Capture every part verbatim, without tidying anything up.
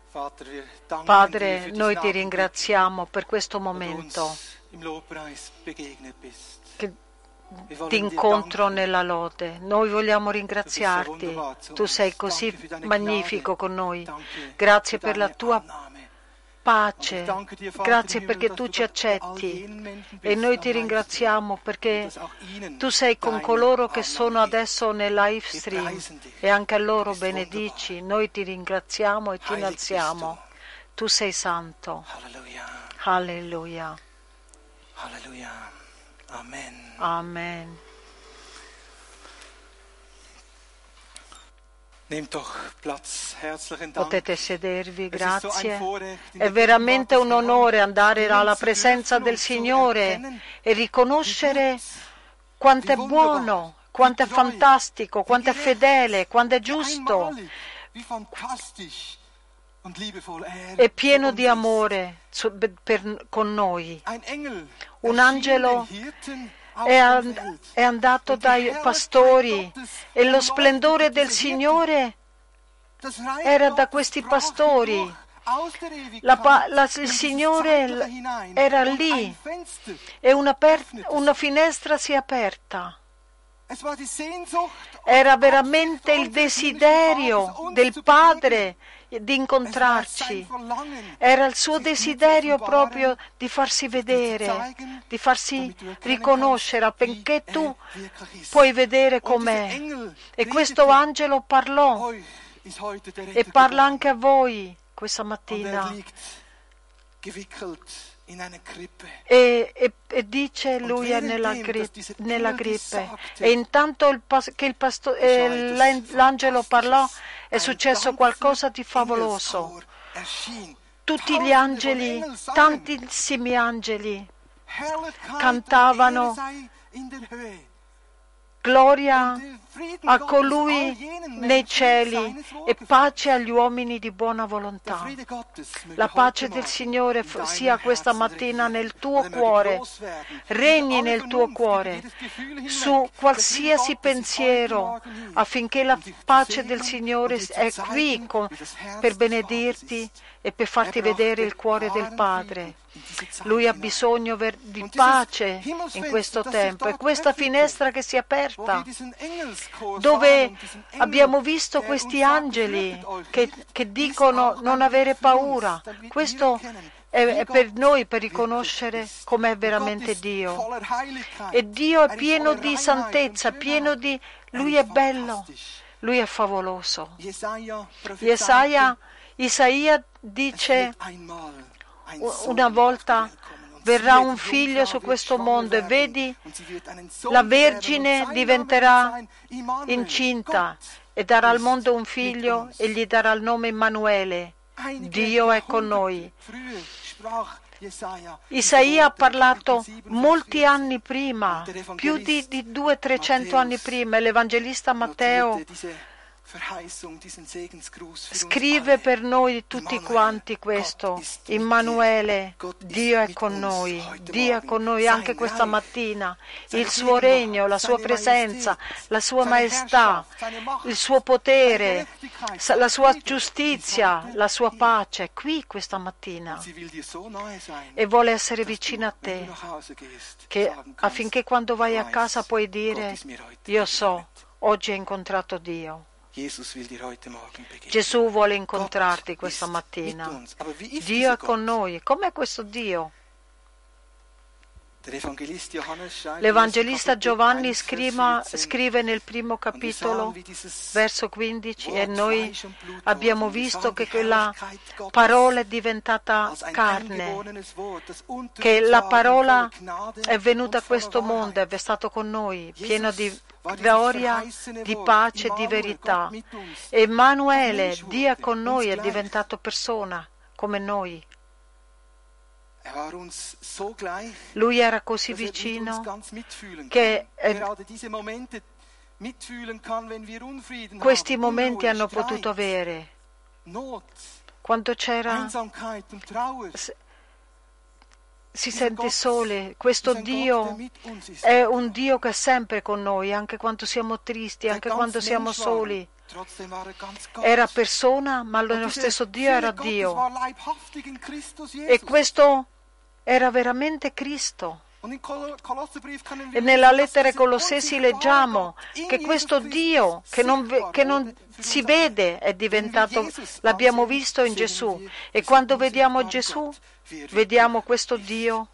Padre, noi ti ringraziamo per questo momento che ti incontro nella lode. Noi vogliamo ringraziarti. Tu sei così magnifico con noi. Grazie per la tua pace. Grazie perché tu ci accetti. E noi ti ringraziamo perché tu sei con coloro che sono adesso nel live stream e anche a loro benedici. Noi ti ringraziamo e ti innalziamo. Tu sei santo. Alleluia. Alleluia. Amen. Amen. Nehmt doch Platz. Herzlichen Dank. Potete sedervi, grazie. È veramente un onore andare alla presenza del Signore e riconoscere quanto è buono, quanto è fantastico, quanto è fedele, quanto è giusto e pieno di amore per, con noi. Un angelo è, and- è andato dai pastori e lo splendore del Signore era da questi pastori. La pa- la- il Signore era lì e una, per- una finestra si è aperta. Era veramente il desiderio del Padre di incontrarci. Era il suo desiderio proprio di farsi vedere, di farsi riconoscere, affinché tu puoi vedere com'è. E questo angelo parlò e parla anche a voi questa mattina. E, e, e dice lui è nella, gri- nella gripe. E intanto il pas- che il pasto- eh, l'angelo parlò è successo qualcosa di favoloso. Tutti gli angeli, tantissimi angeli cantavano gloria a colui nei cieli e pace agli uomini di buona volontà. La pace del Signore sia questa mattina nel tuo cuore, regni nel tuo cuore, su qualsiasi pensiero, affinché la pace del Signore è qui con, per benedirti e per farti vedere il cuore del Padre. Lui ha bisogno di pace in questo tempo, e questa finestra che si è aperta, dove abbiamo visto questi angeli che, che dicono non avere paura. Questo è, è per noi, per riconoscere com'è veramente Dio. E Dio è pieno di santezza, pieno di... Lui è bello, Lui è favoloso. Isaia, Isaia dice: una volta verrà un figlio su questo mondo e vedi, la Vergine diventerà incinta e darà al mondo un figlio e gli darà il nome Immanuele. Dio è con noi. Isaia ha parlato molti anni prima, più di, di duecento trecento anni prima, e l'Evangelista Matteo scrive per noi tutti quanti questo: Immanuele, Dio è con noi, Dio è con noi anche questa mattina. Il suo regno, la sua presenza, la sua maestà, il suo potere, la sua giustizia, la sua pace è qui questa mattina e vuole essere vicino a te, che affinché quando vai a casa puoi dire: io so, oggi ho incontrato Dio. Gesù vuole incontrarti questa mattina. Dio è con noi. Com'è questo Dio? L'Evangelista Giovanni scriva, scrive nel primo capitolo, verso quindici, e noi abbiamo visto che quella parola è diventata carne, che la parola è venuta a questo mondo, è stato con noi, pieno di gloria, di pace e di verità. Emanuele, Dio è con noi, è diventato persona come noi. Lui era così vicino che questi momenti hanno potuto avere quando c'era si sente sole. Questo Dio è un Dio che è sempre con noi, anche quando siamo tristi, anche quando siamo soli. Era persona, ma lo stesso Dio era Dio. E questo era veramente Cristo. E nella lettera ai Colossesi leggiamo che questo Dio che non, che non si vede è diventato, l'abbiamo visto in Gesù. E quando vediamo Gesù, vediamo questo Dio,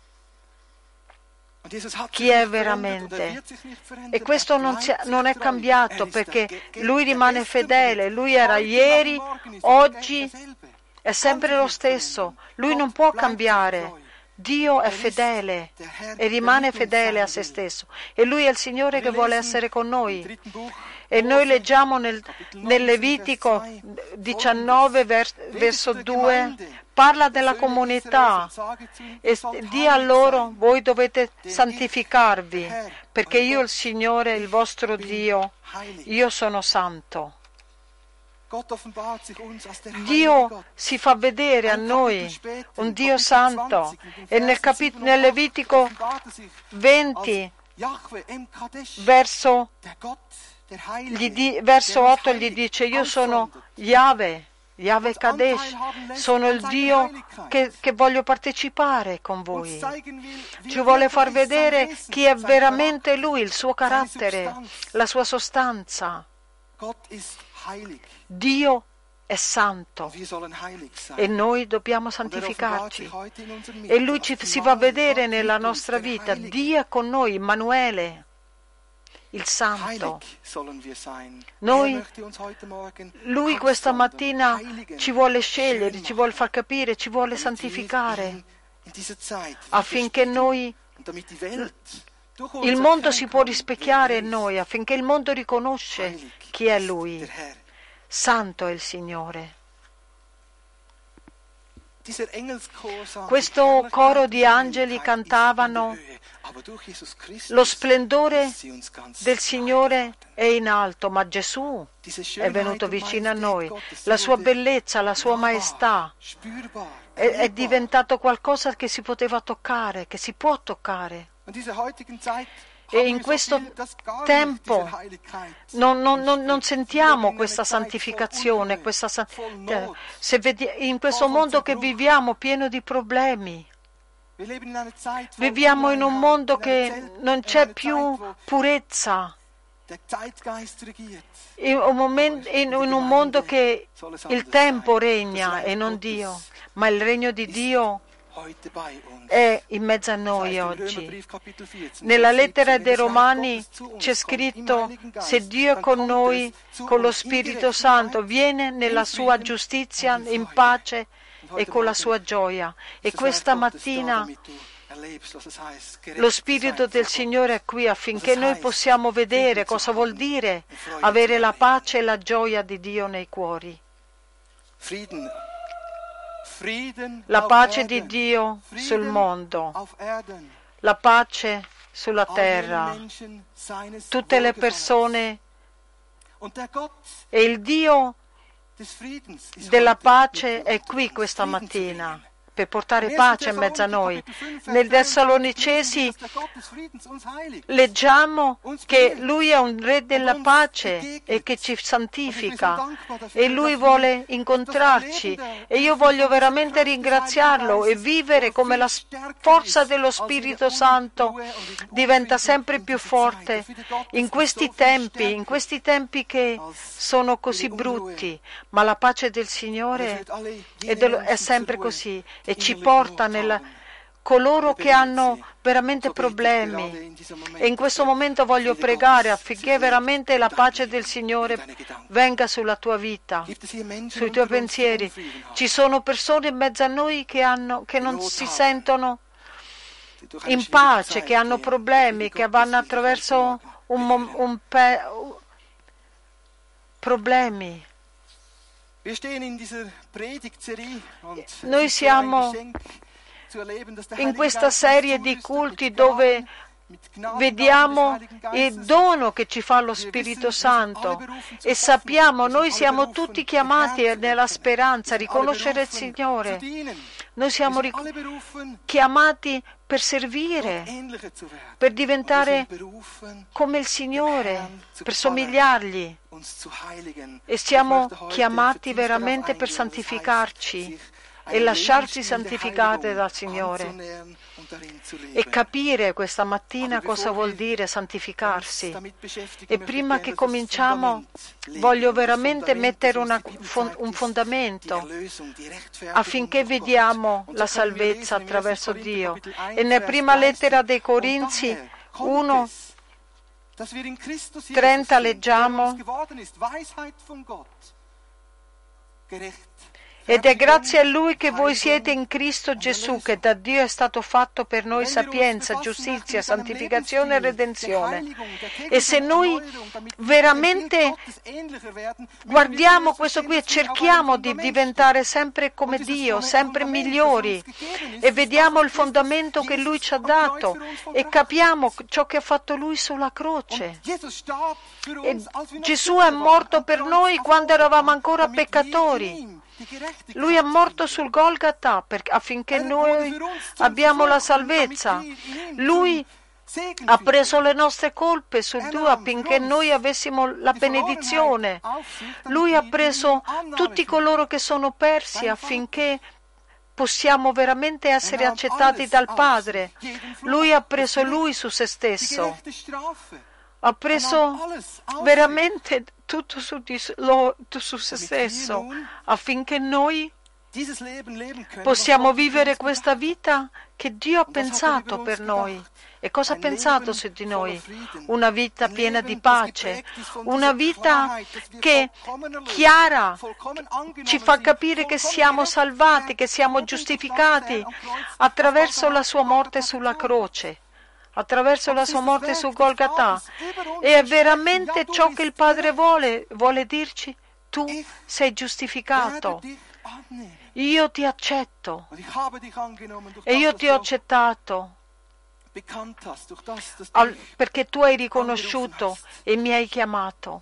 chi è veramente. E questo non, si, non è cambiato, perché Lui rimane fedele. Lui era ieri, oggi, è sempre lo stesso. Lui non può cambiare. Dio è fedele e rimane fedele a se stesso. E Lui è il Signore che vuole essere con noi. E noi leggiamo nel, nel Levitico diciannove, vers, verso due, parla della comunità e dia a loro: voi dovete santificarvi, perché io, il Signore, il vostro Dio, io sono santo. Dio si fa vedere a noi, un Dio santo, e nel, capit- nel Levitico venti, verso, gli di- verso otto, gli dice: io sono Yahweh, Yahweh Kadesh, sono il Dio che, che voglio partecipare con voi. Ci vuole far vedere chi è veramente Lui, il suo carattere, la sua sostanza. Dio è santo e noi dobbiamo santificarci. E Lui ci, si fa vedere nella nostra vita. Dio è con noi, Immanuele, il Santo. Noi, Lui questa mattina ci vuole scegliere, ci vuole far capire, ci vuole santificare, affinché noi, il mondo si può rispecchiare in noi, affinché il mondo riconosce chi è Lui. Santo è il Signore. Questo coro di angeli cantavano: lo splendore del Signore è in alto, ma Gesù è venuto vicino a noi. La sua bellezza, la sua maestà è, è diventato qualcosa che si poteva toccare, che si può toccare. E in questo tempo non, non, non, non sentiamo questa santificazione, questa, se vedi, in questo mondo che viviamo pieno di problemi. Viviamo in un mondo che non c'è più purezza, in un, momento, in un mondo che il tempo regna e non Dio, ma il regno di Dio è in mezzo a noi oggi. Nella lettera dei Romani c'è scritto: se Dio è con noi, con lo Spirito Santo, viene nella sua giustizia in pace e con la sua gioia. E questa mattina lo Spirito del Signore è qui affinché noi possiamo vedere cosa vuol dire avere la pace e la gioia di Dio nei cuori. La pace di Dio sul mondo, la pace sulla terra, tutte le persone, e il Dio della pace è qui questa mattina per portare pace in mezzo a noi. Nel Tessalonicesi leggiamo che Lui è un Re della pace e che ci santifica, e Lui vuole incontrarci, e io voglio veramente ringraziarlo e vivere come la forza dello Spirito Santo diventa sempre più forte in questi tempi, in questi tempi che sono così brutti, ma la pace del Signore è, dello, è sempre così. E ci porta nella coloro che hanno veramente problemi. E in questo momento voglio pregare affinché veramente la pace del Signore venga sulla tua vita, sui tuoi pensieri. Ci sono persone in mezzo a noi che, hanno, che non si sentono in pace, che hanno problemi, che vanno attraverso un, un pe, problemi. Noi siamo in questa serie di culti dove vediamo il dono che ci fa lo Spirito Santo e sappiamo, noi siamo tutti chiamati nella speranza a riconoscere il Signore, Noi siamo chiamati per servire, per diventare come il Signore, per somigliargli. E siamo chiamati veramente per santificarci e lasciarci santificare dal Signore e capire questa mattina cosa vuol dire santificarsi. E prima che cominciamo voglio veramente mettere una, un fondamento affinché vediamo la salvezza attraverso Dio. E nella prima lettera dei Corinzi uno trenta leggiamo: ed è grazie a Lui che voi siete in Cristo Gesù, che da Dio è stato fatto per noi sapienza, giustizia, santificazione e redenzione. E se noi veramente guardiamo questo qui e cerchiamo di diventare sempre come Dio, sempre migliori, e vediamo il fondamento che Lui ci ha dato e capiamo ciò che ha fatto Lui sulla croce. E Gesù è morto per noi quando eravamo ancora peccatori. Lui è morto sul Golgata per, affinché noi abbiamo la salvezza. Lui ha preso le nostre colpe su Lui affinché noi avessimo la benedizione. Lui ha preso tutti coloro che sono persi affinché possiamo veramente essere accettati dal Padre. Lui ha preso Lui su se stesso. Ha preso veramente tutto su, di, lo, su se stesso affinché noi possiamo vivere questa vita che Dio ha pensato per noi. E cosa ha pensato su di noi? Una vita piena di pace, una vita che chiara, ci fa capire che siamo salvati, che siamo giustificati attraverso la sua morte sulla croce, attraverso la sua morte sul Golgata. E è veramente ciò che il Padre vuole, vuole dirci: tu sei giustificato, io ti accetto e io ti ho accettato al, perché tu hai riconosciuto e mi hai chiamato.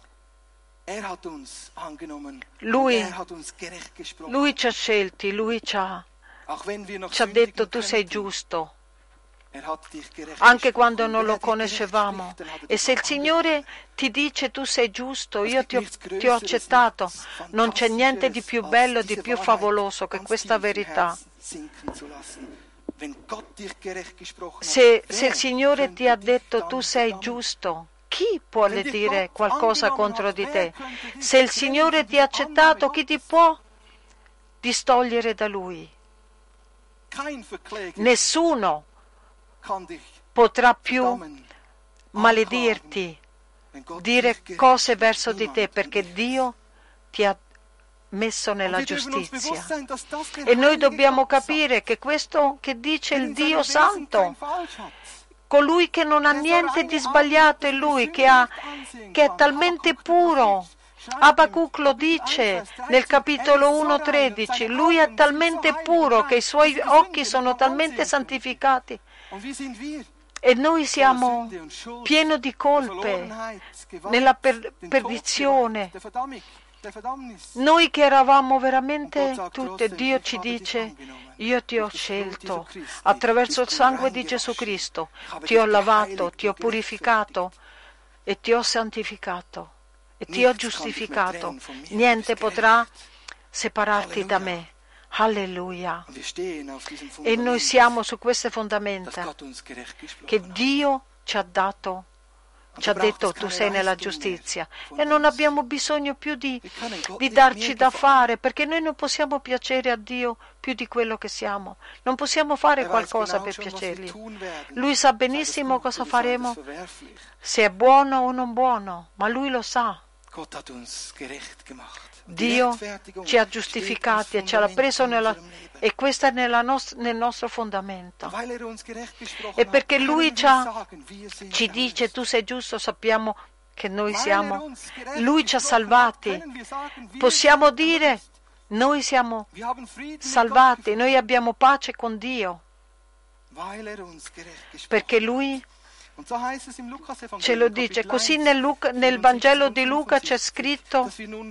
Lui, lui ci ha scelti, Lui ci ha, ci ha detto: tu sei giusto, anche quando non lo conoscevamo. E se il Signore ti dice: tu sei giusto, io ti ho, ti ho accettato, non c'è niente di più bello, di più favoloso che questa verità. Se, se il Signore ti ha detto: tu sei giusto, chi può dire qualcosa contro di te? Se il Signore ti ha accettato, chi ti può distogliere da Lui? Nessuno potrà più maledirti, dire cose verso di te, perché Dio ti ha messo nella giustizia. E noi dobbiamo capire che questo che dice il Dio Santo, colui che non ha niente di sbagliato è Lui, che, ha, che è talmente puro. Abacuc lo dice nel capitolo uno tredici, Lui è talmente puro che i Suoi occhi sono talmente santificati. E noi siamo pieni di colpe, nella per- perdizione. Noi che eravamo veramente tutte, Dio ci dice: io ti ho scelto attraverso il sangue di Gesù Cristo, ti ho lavato, ti ho purificato e ti ho santificato e ti ho giustificato. Niente potrà separarti da me. Alleluia. E noi siamo su queste fondamenta che Dio ci ha dato, ci ha detto: tu sei nella giustizia, e non abbiamo bisogno più di, di darci da fare, perché noi non possiamo piacere a Dio più di quello che siamo, non possiamo fare qualcosa per piacergli. Lui sa benissimo cosa faremo, se è buono o non buono, ma Lui lo sa. Dio ci ha giustificati e ce l'ha preso nella, e questo è nella nost- nel nostro fondamento. E perché Lui ci, ha, ci dice: tu sei giusto, sappiamo che noi siamo. Lui ci ha salvati. Possiamo dire: noi siamo salvati, noi abbiamo pace con Dio, perché Lui Ce lo dice. Così nel, Luca, nel Vangelo di Luca c'è scritto: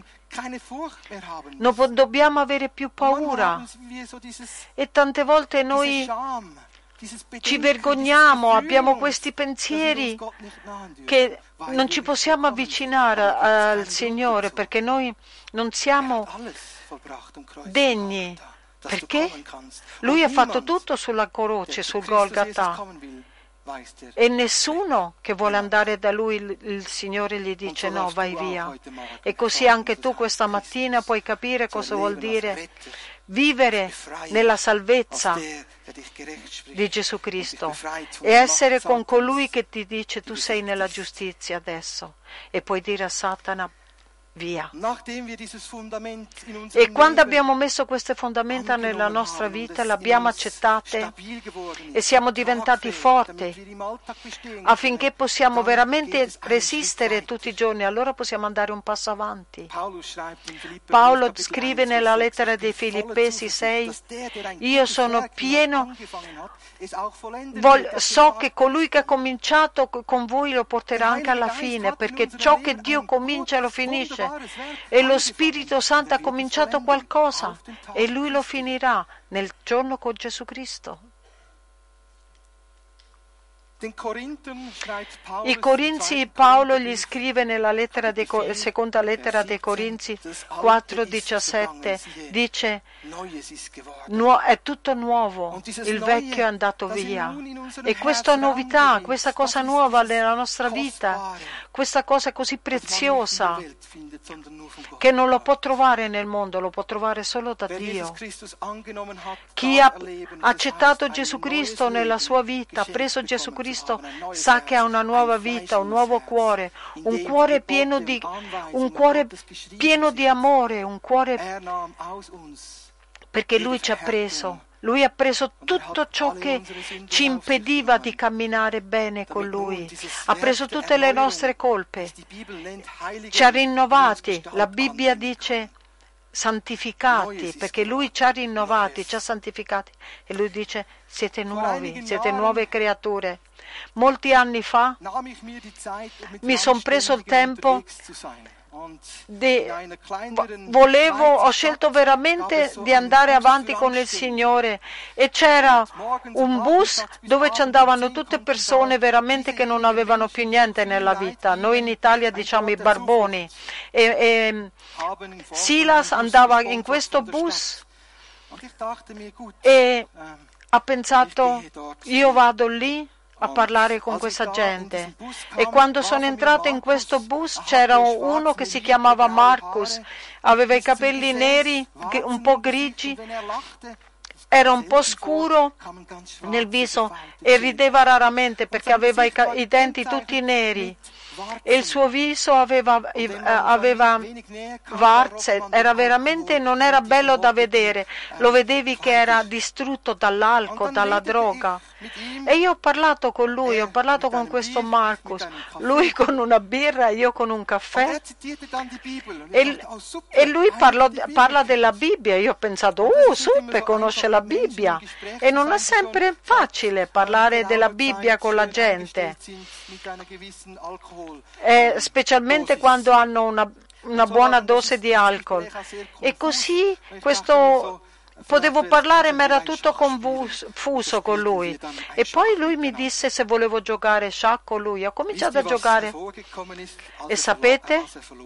non dobbiamo avere più paura. E tante volte noi ci vergogniamo, abbiamo questi pensieri che non ci possiamo avvicinare al Signore perché noi non siamo degni. Perché? Lui ha fatto tutto sulla croce, sul Golgata. E nessuno che vuole andare da Lui, il, il Signore gli dice no, vai via. E così anche tu questa mattina puoi capire cosa vuol dire vivere nella salvezza di Gesù Cristo e essere con colui che ti dice tu sei nella giustizia adesso, e puoi dire a Satana via. E quando abbiamo messo queste fondamenta nella nostra vita, le abbiamo accettate e siamo diventati forti affinché possiamo veramente resistere tutti i giorni, allora possiamo andare un passo avanti. Paolo scrive nella lettera dei Filippesi sei: io sono pieno, voglio, so che colui che ha cominciato con voi lo porterà anche alla fine, perché ciò che Dio comincia lo finisce. E lo Spirito Santo ha cominciato qualcosa e Lui lo finirà nel giorno con Gesù Cristo. I Corinzi, Paolo gli scrive nella lettera dei, seconda lettera dei Corinzi quattro diciassette, dice è tutto nuovo, il vecchio è andato via. E questa novità, questa cosa nuova nella nostra vita, questa cosa così preziosa che non lo può trovare nel mondo, lo può trovare solo da Dio. Chi ha accettato Gesù Cristo nella sua vita, ha preso Gesù Cristo, sa che ha una nuova vita, un nuovo cuore, un cuore pieno di, un cuore pieno di amore, un cuore perché Lui ci ha preso. Lui ha preso tutto ciò che ci impediva di camminare bene con Lui, ha preso tutte le nostre colpe, ci ha rinnovati. La Bibbia dice santificati, perché Lui ci ha rinnovati, ci ha santificati, e Lui dice siete nuovi, siete nuove creature. Molti anni fa mi sono preso il tempo di, volevo, ho scelto veramente di andare avanti con il Signore, e c'era un bus dove ci andavano tutte persone veramente che non avevano più niente nella vita. Noi in Italia diciamo i barboni, e, e Silas andava in questo bus e ha pensato io vado lì a parlare con questa gente. E quando sono entrata in questo bus c'era uno che si chiamava Marcus, aveva i capelli neri, un po' grigi, era un po' scuro nel viso e rideva raramente perché aveva i, i denti tutti neri. E il suo viso aveva, aveva varze, era veramente, non era bello da vedere, lo vedevi che era distrutto dall'alcol, dalla droga. E io ho parlato con lui, ho parlato con questo Marcus, lui con una birra e io con un caffè, e, e lui parlò, parla della Bibbia. Io ho pensato, uh, Suppe conosce la Bibbia, e non è sempre facile parlare della Bibbia con la gente. Eh, specialmente quando hanno una, una buona dose di alcol. E così questo potevo parlare, ma era tutto confuso con lui. E poi lui mi disse se volevo giocare sciacco con lui. Ho cominciato a giocare, e sapete,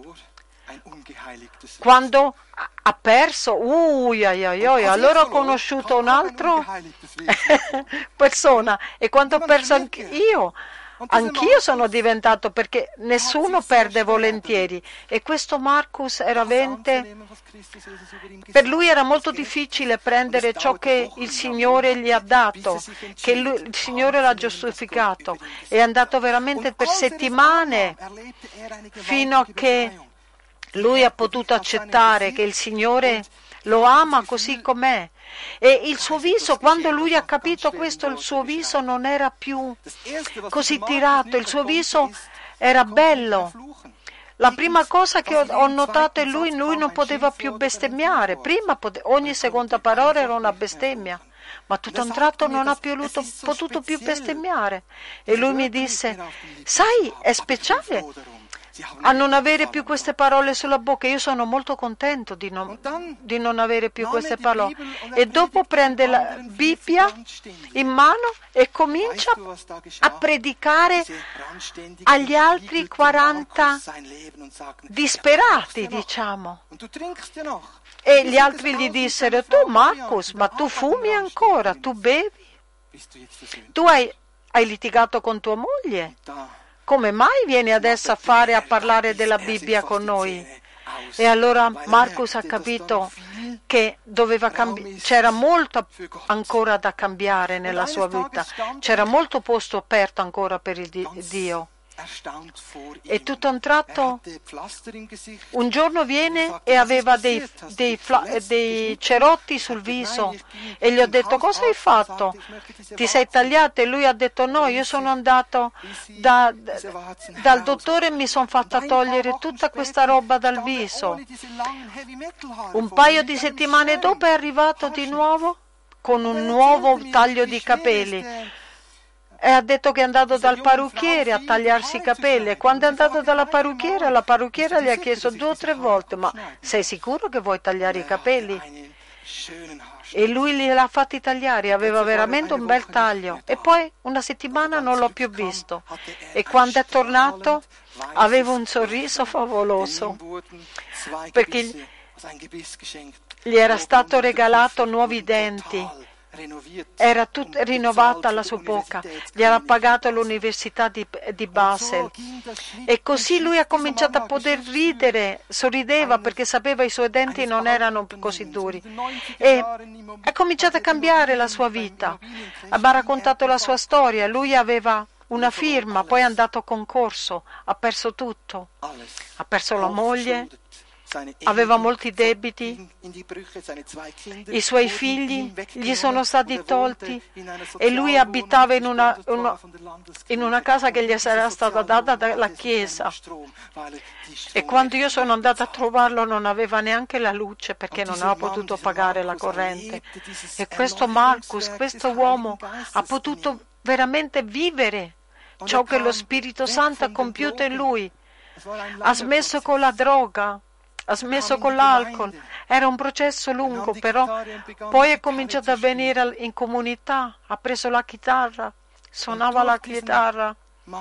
quando ha perso, ui, ai, ai, ai, allora ho conosciuto un altro persona, e quando ho perso anche io, anch'io sono diventato, perché nessuno perde volentieri, e questo Marcus era veramente, per lui era molto difficile prendere ciò che il Signore gli ha dato, che lui, il Signore l'ha giustificato. È andato veramente per settimane fino a che lui ha potuto accettare che il Signore lo ama così com'è. E il suo viso, quando lui ha capito questo, il suo viso non era più così tirato, il suo viso era bello. La prima cosa che ho notato è lui, lui non poteva più bestemmiare. Prima pote- ogni seconda parola era una bestemmia. ma tutto a un tratto non ha più potuto, potuto più bestemmiare. E lui mi disse, sai, è speciale a non avere più queste parole sulla bocca. Io sono molto contento di non, di non avere più queste parole. E dopo prende la Bibbia in mano e comincia a predicare agli altri quaranta disperati, diciamo. E gli altri gli dissero, tu Marcus, ma tu fumi ancora, tu bevi? Tu hai, hai litigato con tua moglie? Come mai vieni adesso a fare a parlare della Bibbia con noi? E allora Marcus ha capito che doveva cambi- c'era molto ancora da cambiare nella sua vita, c'era molto posto aperto ancora per il di- Dio. E tutto a un tratto un giorno viene e aveva dei, dei, fla- dei cerotti sul viso e gli ho detto, cosa hai fatto? Ti sei tagliato? E lui ha detto, no, io sono andato da, da, dal dottore e mi sono fatta togliere tutta questa roba dal viso. Un paio di settimane dopo è arrivato di nuovo con un nuovo taglio di capelli. E ha detto che è andato dal parrucchiere a tagliarsi i capelli, e quando è andato dalla parrucchiera, la parrucchiera gli ha chiesto due o tre volte, ma sei sicuro che vuoi tagliare i capelli? E lui li ha fatti tagliare, aveva veramente un bel taglio. E poi una settimana non l'ho più visto, e quando è tornato aveva un sorriso favoloso, perché gli era stato regalato nuovi denti. Era tutta rinnovata la sua bocca, gli era pagato l'università di, di Basel, e così lui ha cominciato a poter ridere, sorrideva perché sapeva che i suoi denti non erano così duri, e ha cominciato a cambiare la sua vita. Mi ha raccontato la sua storia. Lui aveva una firma, poi è andato a concorso, ha perso tutto, ha perso la moglie, aveva molti debiti, i suoi figli gli sono stati tolti e lui abitava in una, una, in una casa che gli era stata data dalla chiesa, e quando io sono andata a trovarlo non aveva neanche la luce perché non aveva potuto pagare la corrente. E questo Marcus, questo uomo, ha potuto veramente vivere ciò che lo Spirito Santo ha compiuto in lui. Ha smesso con la droga, ha smesso con l'alcol. Era un processo lungo, però poi è cominciato a venire in comunità, ha preso la chitarra, suonava la chitarra,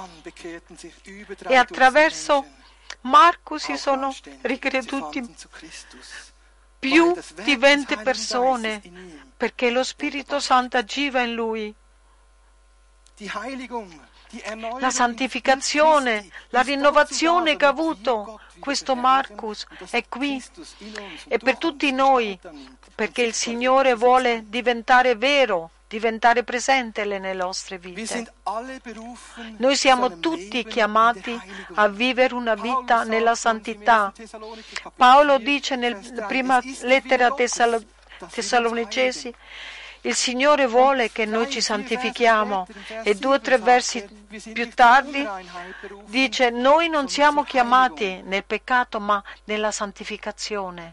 e attraverso Marco si sono ricreduti più di venti persone, perché lo Spirito Santo agiva in lui. La santificazione, la rinnovazione che ha avuto questo Marcus è qui, e per tutti noi, perché il Signore vuole diventare vero, diventare presente nelle nostre vite. Noi siamo tutti chiamati a vivere una vita nella santità. Paolo dice nella prima lettera a Tessalonicesi, il Signore vuole che noi ci santifichiamo, e due o tre versi più tardi dice, noi non siamo chiamati nel peccato ma nella santificazione.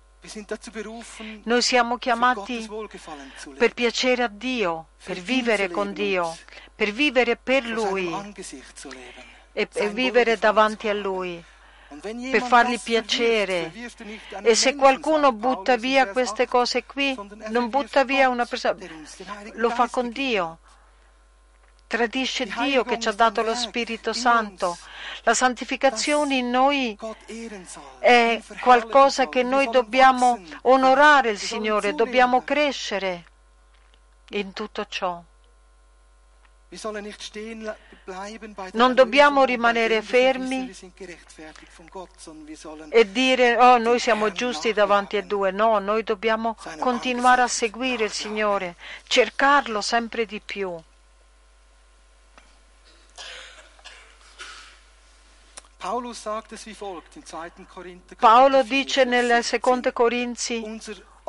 Noi siamo chiamati per piacere a Dio, per vivere con Dio, per vivere per Lui e per vivere davanti a Lui, per fargli piacere. E se qualcuno butta via queste cose qui, non butta via una persona, lo fa con Dio, tradisce Dio che ci ha dato lo Spirito Santo. La santificazione in noi è qualcosa che noi dobbiamo onorare il Signore, dobbiamo crescere in tutto ciò. Non dobbiamo rimanere fermi e dire, oh, noi siamo giusti davanti a Dio. No, noi dobbiamo continuare a seguire il Signore, cercarlo sempre di più. Paolo dice nel secondo Corinzi,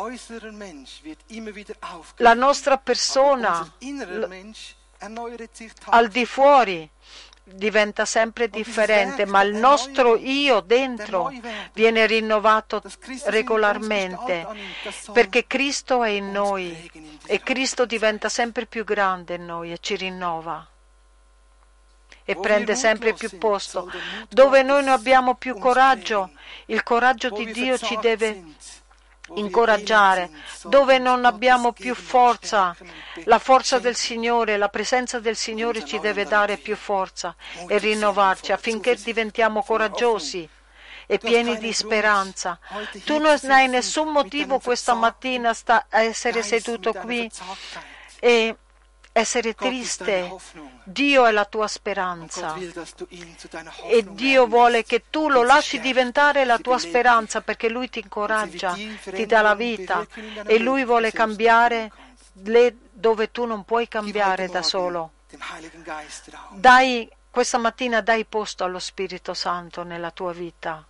la nostra persona al di fuori diventa sempre differente, ma il nostro io dentro viene rinnovato regolarmente, perché Cristo è in noi e Cristo diventa sempre più grande in noi e ci rinnova e prende sempre più posto. Dove noi non abbiamo più coraggio, il coraggio di Dio ci deve incoraggiare. Dove non abbiamo più forza, la forza del Signore, la presenza del Signore ci deve dare più forza e rinnovarci affinché diventiamo coraggiosi e pieni di speranza. Tu non hai nessun motivo questa mattina sta a essere seduto qui e essere triste. Dio è la tua speranza e Dio vuole che tu lo lasci diventare la tua speranza, perché Lui ti incoraggia, ti dà la vita e Lui vuole cambiare le dove tu non puoi cambiare da solo. Dai, questa mattina dai posto allo Spirito Santo nella tua vita.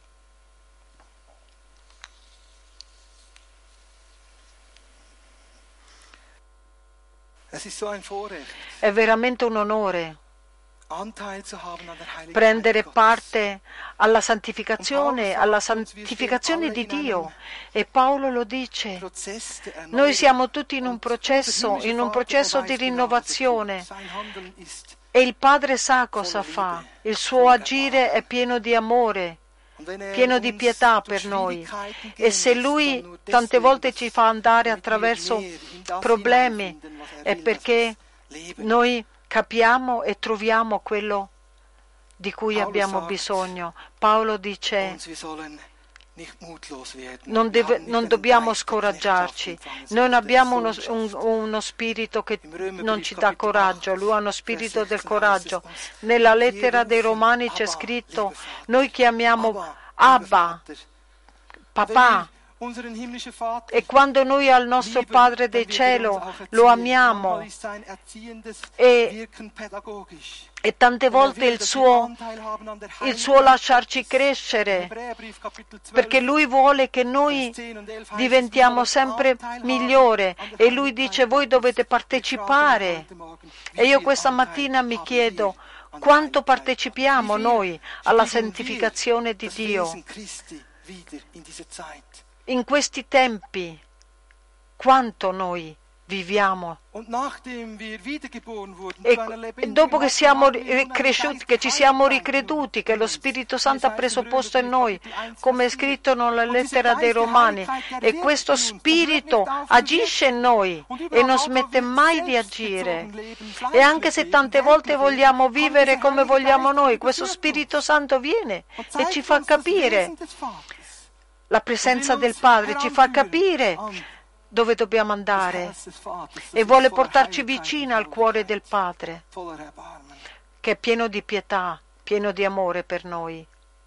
È veramente un onore prendere parte alla santificazione, alla santificazione di Dio. E Paolo lo dice, noi siamo tutti in un processo, in un processo di rinnovazione e il Padre sa cosa fa, il suo agire è pieno di amore, pieno di pietà per noi, e se Lui tante volte ci fa andare attraverso problemi è perché noi capiamo e troviamo quello di cui abbiamo bisogno. Paolo dice non, deve, non dobbiamo scoraggiarci, noi non abbiamo uno, un, uno spirito che non ci dà coraggio, Lui ha uno spirito del coraggio. Nella lettera dei Romani c'è scritto, noi chiamiamo Abba, papà, e quando noi al nostro Padre del cielo lo amiamo e, e tante volte il suo, il suo lasciarci crescere, perché Lui vuole che noi diventiamo sempre migliore e Lui dice voi dovete partecipare. E io questa mattina mi chiedo quanto partecipiamo noi alla santificazione di Dio in questi tempi, quanto noi viviamo. E dopo che siamo cresciuti, che ci siamo ricreduti, che lo Spirito Santo ha preso posto in noi, come è scritto nella lettera dei Romani, e questo Spirito agisce in noi e non smette mai di agire. E anche se tante volte vogliamo vivere come vogliamo noi, questo Spirito Santo viene e ci fa capire la presenza del Padre, ci fa capire dove dobbiamo andare e vuole portarci vicino al cuore del Padre, che è pieno di pietà, pieno di amore per noi.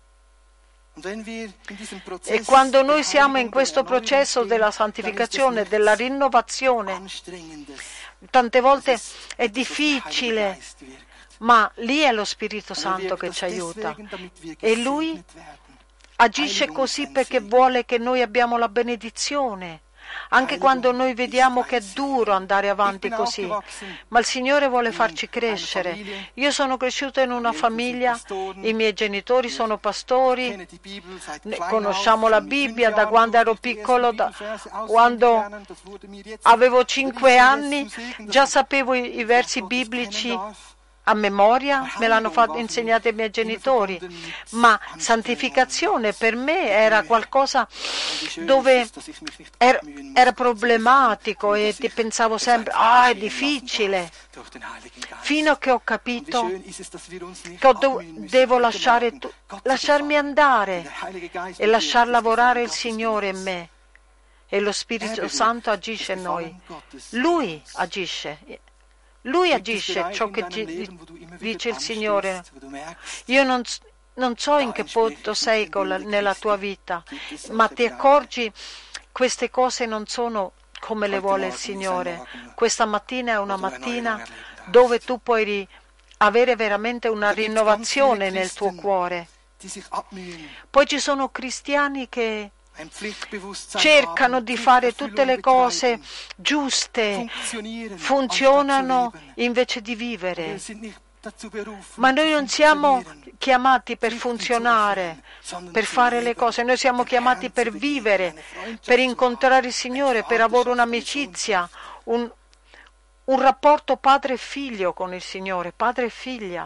E quando noi siamo in questo processo della santificazione, della rinnovazione, tante volte è difficile, ma lì è lo Spirito Santo che ci aiuta e Lui agisce così perché vuole che noi abbiamo la benedizione, anche quando noi vediamo che è duro andare avanti così, ma il Signore vuole farci crescere. Io sono cresciuto in una famiglia, i miei genitori sono pastori, conosciamo la Bibbia da quando ero piccolo, da quando avevo cinque anni, già sapevo i, i versi biblici a memoria, me l'hanno fatto insegnare i miei genitori, ma santificazione per me era qualcosa dove era, era problematico e pensavo sempre, ah, è difficile, fino a che ho capito che ho do, devo lasciare, lasciarmi andare e lasciar lavorare il Signore in me e lo Spirito Santo agisce in noi. Lui agisce. Lui agisce ciò che dice il Signore. Io non, non so in che punto sei la, nella tua vita, ma ti accorgi queste cose non sono come le vuole il Signore. Questa mattina è una mattina dove tu puoi ri, avere veramente una rinnovazione nel tuo cuore. Poi ci sono cristiani che cercano di fare tutte le cose giuste, funzionano invece di vivere Ma noi non siamo chiamati per funzionare, per fare le cose, noi siamo chiamati per vivere, per incontrare il Signore, per avere un'amicizia, un, un rapporto padre e figlio con il Signore, padre e figlia.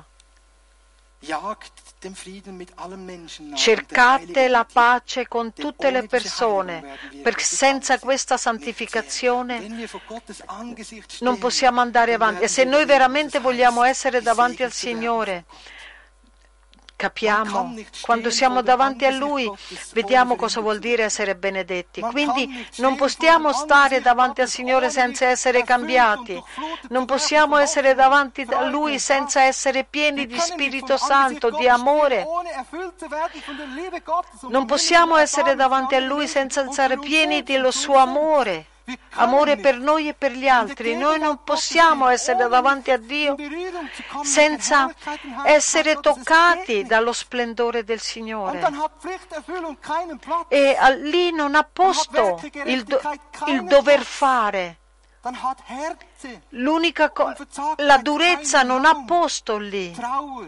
Cercate la pace con tutte le persone, perché senza questa santificazione non possiamo andare avanti. E se noi veramente vogliamo essere davanti al Signore, capiamo, quando siamo davanti a Lui, vediamo cosa vuol dire essere benedetti. Quindi non possiamo stare davanti al Signore senza essere cambiati, non possiamo essere davanti a Lui senza essere pieni di Spirito Santo, di amore. Non possiamo essere davanti a Lui senza essere pieni dello suo amore. Amore per noi e per gli altri. Noi non possiamo essere davanti a Dio senza essere toccati dallo splendore del Signore. E lì non ha posto il, do, il dover fare. L'unica co- la durezza non ha posto lì.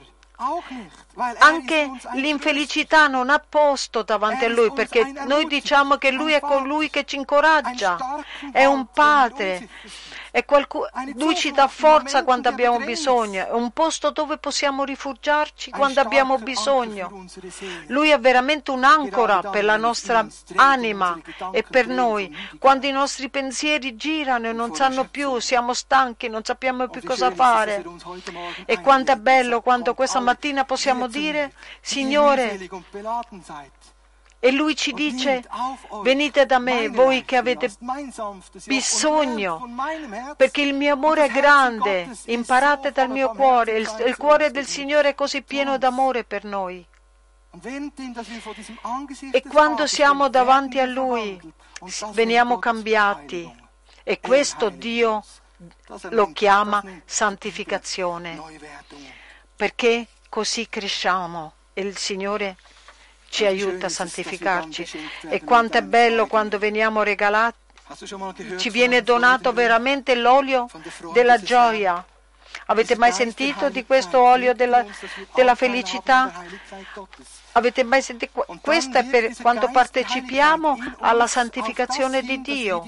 Anche l'infelicità non ha posto davanti a Lui, perché noi diciamo che Lui è colui che ci incoraggia, è un padre, è qualcuno, Lui ci dà forza quando abbiamo bisogno, è un posto dove possiamo rifugiarci quando abbiamo bisogno. Lui è veramente un'ancora per la nostra anima e per noi. Quando i nostri pensieri girano e non sanno più, siamo stanchi, non sappiamo più cosa fare. E quanto è bello quando questa mattina possiamo dire: Signore, e Lui ci dice: venite da me, voi che avete bisogno, perché il mio amore è grande, imparate dal mio cuore, il, il cuore del Signore è così pieno d'amore per noi. E quando siamo davanti a Lui, veniamo cambiati, e questo Dio lo chiama santificazione, perché così cresciamo e il Signore ci aiuta a santificarci. E quanto è bello quando veniamo regalati, ci viene donato veramente l'olio della gioia. Avete mai sentito di questo olio della, della felicità? Avete mai sentito? Questo è per quando partecipiamo alla santificazione di Dio.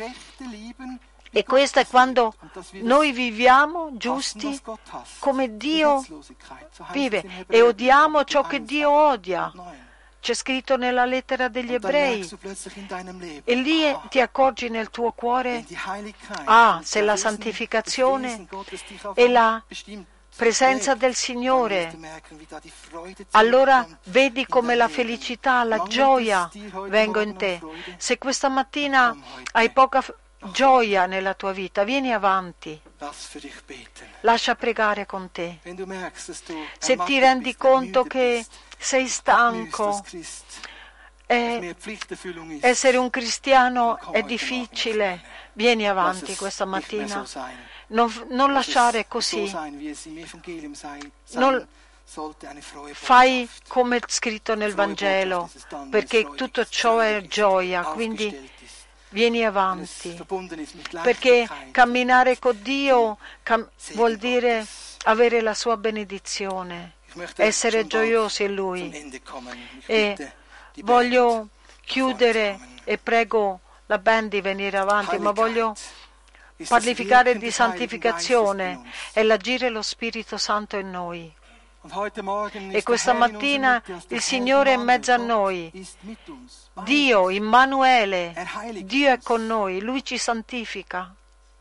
E questo è quando noi viviamo giusti come Dio vive e odiamo ciò che Dio odia. C'è scritto nella lettera degli Ebrei. E lì ti accorgi nel tuo cuore, ah, se la santificazione e la presenza del Signore, allora vedi come la felicità, la gioia vengono in te. Se questa mattina hai poca gioia nella tua vita, vieni avanti, lascia pregare con te. Se ti rendi conto che sei stanco, eh, essere un cristiano è difficile, vieni avanti questa mattina. Non, non lasciare così. Non, fai come è scritto nel Vangelo, perché tutto ciò è gioia, quindi vieni avanti, perché camminare con Dio cam- vuol dire avere la sua benedizione, essere gioiosi in Lui. E voglio chiudere e prego la band di venire avanti, ma voglio parlificare di santificazione è l'agire dello Spirito Santo in noi. E questa mattina il Signore è in mezzo a noi. Dio, Immanuele, Dio è con noi, Lui ci santifica.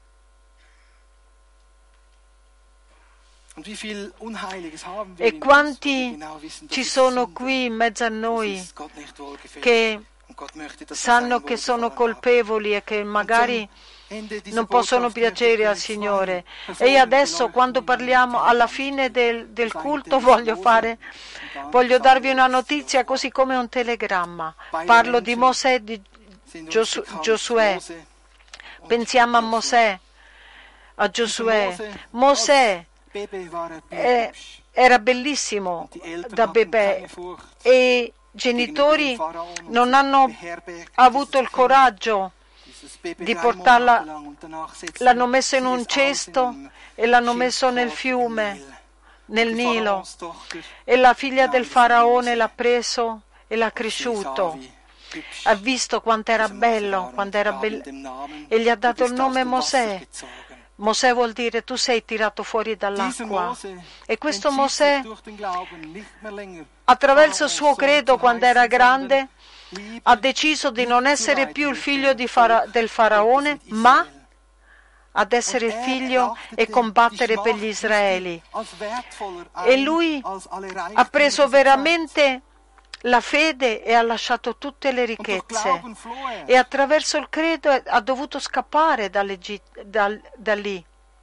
E quanti ci sono qui in mezzo a noi che sanno che sono colpevoli e che magari non possono piacere al Signore. E io adesso, quando parliamo alla fine del, del culto, voglio fare, voglio darvi una notizia così come un telegramma. Parlo di Mosè e di Giosu, Giosuè. Pensiamo a Mosè, a Giosuè. Mosè eh, era bellissimo da bebè e i genitori non hanno avuto il coraggio di portarla, l'hanno messo in un cesto e l'hanno messo nel fiume nel Nilo e la figlia del faraone l'ha preso e l'ha cresciuto. Ha visto quanto era bello, quanto era bello e gli ha dato il nome Mosè. Mosè vuol dire tu sei tirato fuori dall'acqua. E questo Mosè, attraverso il suo credo quando era grande, ha deciso di non essere più il figlio di fara- del faraone, ma ad essere il figlio e combattere per gli Israeli. E lui ha preso veramente la fede e ha lasciato tutte le ricchezze. E attraverso il credo ha dovuto scappare da, da lì.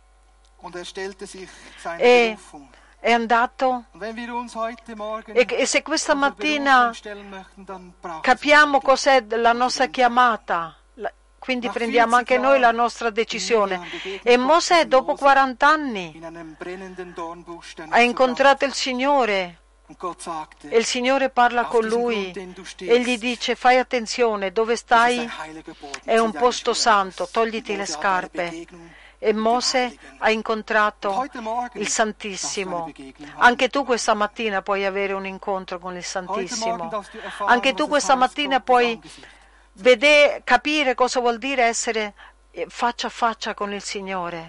E è andato. E, e se questa mattina capiamo cos'è la nostra chiamata, quindi prendiamo anche noi la nostra decisione. E Mosè dopo quaranta anni ha incontrato il Signore e il Signore parla con lui e gli dice fai attenzione, dove stai è un posto santo, togliti le scarpe. E Mosè ha incontrato il Santissimo. Anche tu questa mattina puoi avere un incontro con il Santissimo. Anche tu questa mattina puoi vedere, capire cosa vuol dire essere faccia a faccia con il Signore.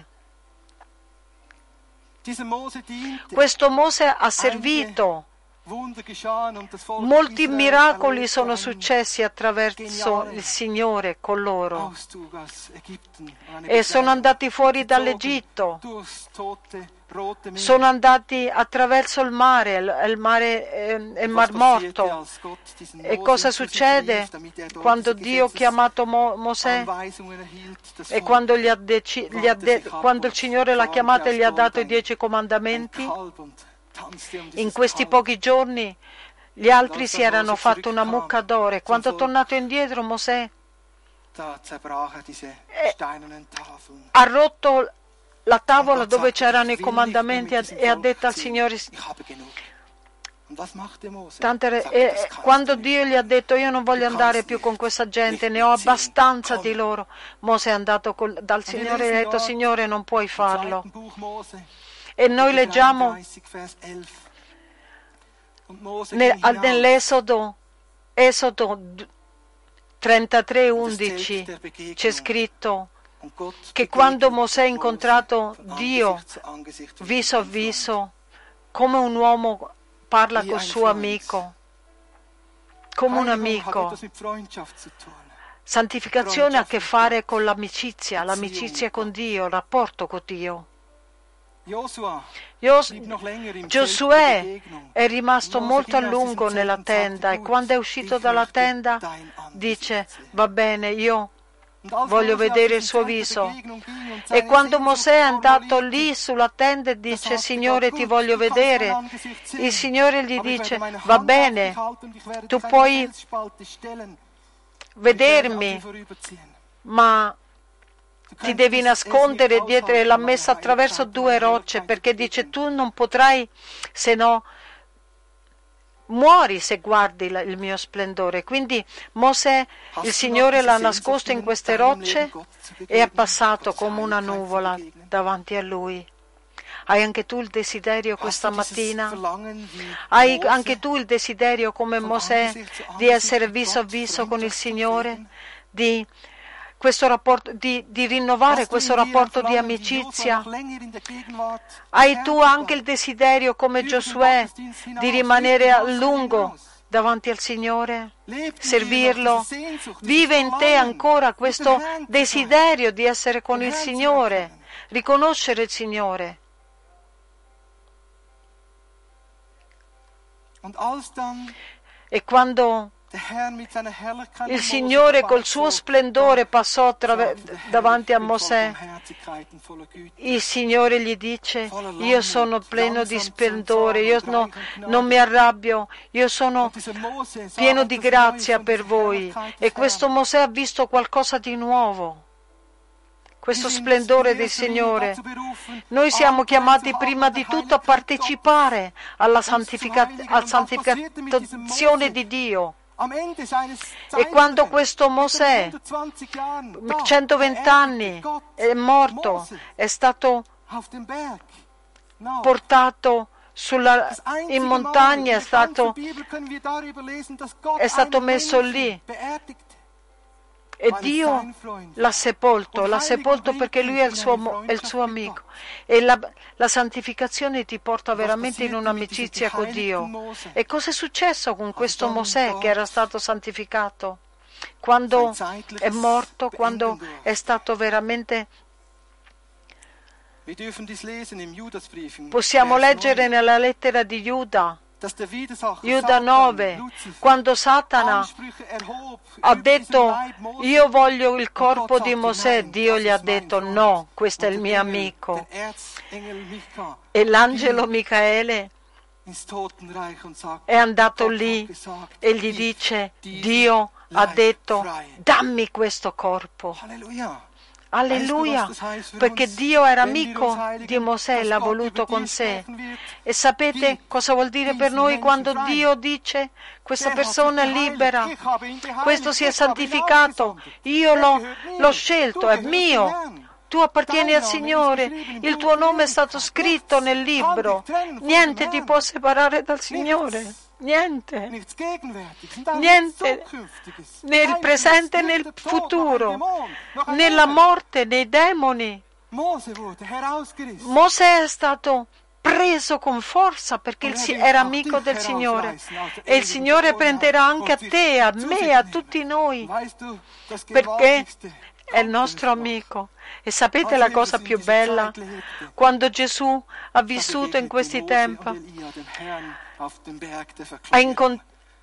Questo Mosè ha servito. Molti miracoli sono successi attraverso il Signore con loro e sono andati fuori dall'Egitto, sono andati attraverso il mare, il mare eh, il Mar Morto. E cosa succede quando Dio ha chiamato Mo- Mosè e quando, gli ha deci- gli ha de- quando il Signore l'ha chiamato e gli ha dato i dieci comandamenti? In questi pochi giorni gli altri si erano fatti una mucca d'oro e quando è tornato indietro Mosè ha rotto la tavola dove c'erano i comandamenti e ha detto al Signore tante, e quando Dio gli ha detto io non voglio andare più con questa gente, ne ho abbastanza di loro, Mosè è andato col, dal Signore e ha detto Signore non puoi farlo. E noi leggiamo nell'Esodo Esodo trentatré undici c'è scritto che quando Mosè ha incontrato Dio viso a viso, come un uomo parla col suo amico, come un amico. Santificazione ha a che fare con l'amicizia, l'amicizia con Dio, il rapporto con Dio. Giosuè è rimasto molto a lungo nella tenda e quando è uscito dalla tenda dice va bene, io voglio vedere il suo viso. E quando Mosè è andato lì sulla tenda e dice Signore ti voglio vedere, il Signore gli dice va bene, tu puoi vedermi, ma ti devi nascondere dietro, e l'ha messa attraverso due rocce perché dice tu non potrai, se no muori se guardi la, il mio splendore. Quindi Mosè, il Signore l'ha nascosto in queste rocce e è passato come una nuvola davanti a lui. Hai anche tu il desiderio questa mattina? Hai anche tu il desiderio come Mosè di essere viso a viso con il Signore? Di questo rapporto, di, di rinnovare questo rapporto di amicizia? Hai tu anche il desiderio come Giosuè di rimanere a lungo davanti al Signore, servirlo? Vive in te ancora questo desiderio di essere con il Signore, riconoscere il Signore? E quando il Signore col suo splendore passò attraver- davanti a Mosè, il Signore gli dice io sono pieno di splendore, io no, non mi arrabbio, io sono pieno di grazia per voi. E questo Mosè ha visto qualcosa di nuovo, questo splendore del Signore. Noi siamo chiamati prima di tutto a partecipare alla santifica- alla santificazione di Dio. E quando questo Mosè, centoventi anni, è morto, è stato portato sulla, in montagna è stato, è stato messo lì. E Dio l'ha sepolto, l'ha sepolto perché lui è il suo, è il suo amico. E la, la santificazione ti porta veramente in un'amicizia con Dio. E cosa è successo con questo Mosè che era stato santificato? Quando è morto, quando è stato veramente... Possiamo leggere nella lettera di Giuda, Giuda nove, quando Satana ha detto io voglio il corpo di Mosè, Dio gli ha detto no, questo è il mio amico. E l'angelo Micaele è andato lì e gli dice Dio ha detto dammi questo corpo. Alleluia, perché Dio era amico di Mosè, l'ha voluto con sé. E sapete cosa vuol dire per noi quando Dio dice questa persona è libera, questo si è santificato, io l'ho, l'ho scelto, è mio, tu appartieni al Signore, il tuo nome è stato scritto nel libro, niente ti può separare dal Signore. Niente, niente nel presente e nel futuro, nella morte, nei demoni. Mosè è stato preso con forza perché era amico del Signore e il Signore prenderà anche a te, a me, a tutti noi, perché è il nostro amico. E sapete la cosa più bella? Quando Gesù ha vissuto in questi tempi, ha incont-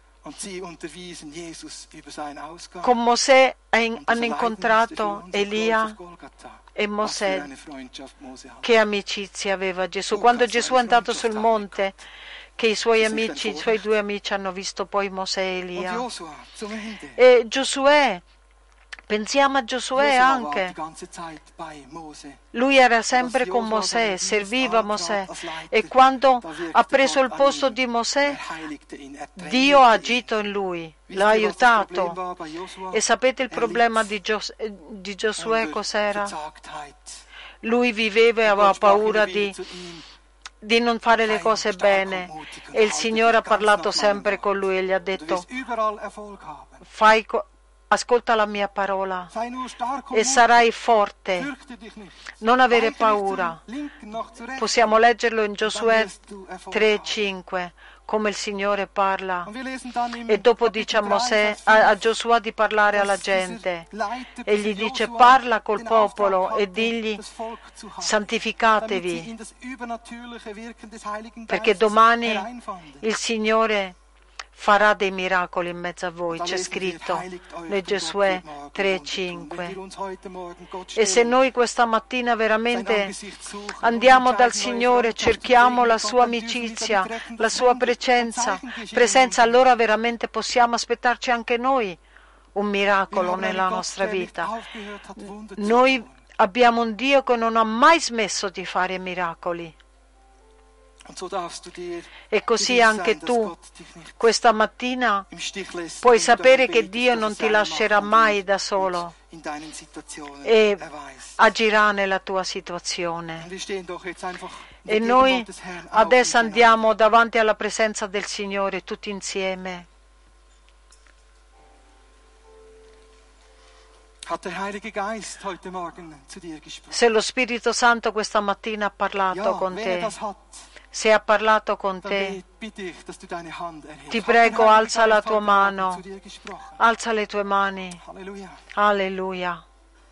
con Mosè hanno incontrato Elia e Mosè. Che amicizia aveva Gesù. Quando Gesù è andato sul monte, che i suoi amici, i suoi due amici hanno visto poi Mosè e Elia. E Giosuè, pensiamo a Giosuè anche. Lui era sempre con Mosè, serviva Mosè e quando ha preso il posto di Mosè, Dio ha agito in lui, l'ha aiutato. E sapete il problema di, Gios- di Giosuè cos'era? Lui viveva e aveva paura di, di non fare le cose bene e il Signore ha parlato sempre con lui e gli ha detto fai co- ascolta la mia parola e sarai forte, non avere paura. Possiamo leggerlo in Giosuè tre cinque, come il Signore parla. E dopo dice a Mosè, a, a Giosuè di parlare alla gente e gli dice parla col popolo e digli santificatevi perché domani il Signore farà dei miracoli in mezzo a voi, c'è scritto nel Giosuè tre cinque. E se noi questa mattina veramente andiamo dal Signore, cerchiamo la sua amicizia, la sua presenza, presenza, allora veramente possiamo aspettarci anche noi un miracolo nella nostra vita. Noi abbiamo un Dio che non ha mai smesso di fare miracoli. E così anche tu questa mattina puoi sapere che Dio non ti lascerà mai da solo e agirà nella tua situazione. E noi adesso andiamo davanti alla presenza del Signore tutti insieme. Se lo Spirito Santo questa mattina ha parlato con te, se ha parlato con te, ti prego, alza la tua mano, alza le tue mani. Alleluia.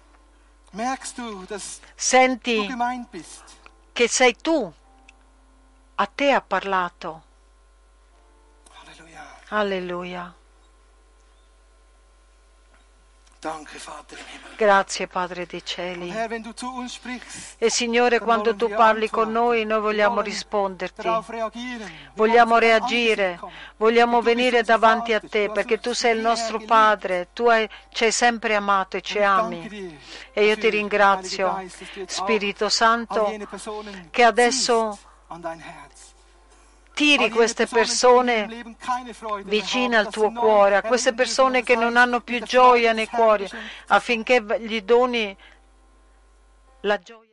Senti che sei tu, a te ha parlato. Alleluia. Grazie Padre dei cieli. E Signore, quando tu parli con noi, noi vogliamo risponderti, vogliamo reagire, vogliamo venire davanti a te perché tu sei il nostro Padre, tu hai, ci hai sempre amato e ci ami. E io ti ringrazio, Spirito Santo, che adesso tiri queste persone vicine al tuo cuore, a queste persone che non hanno più gioia nei cuori, affinché gli doni la gioia.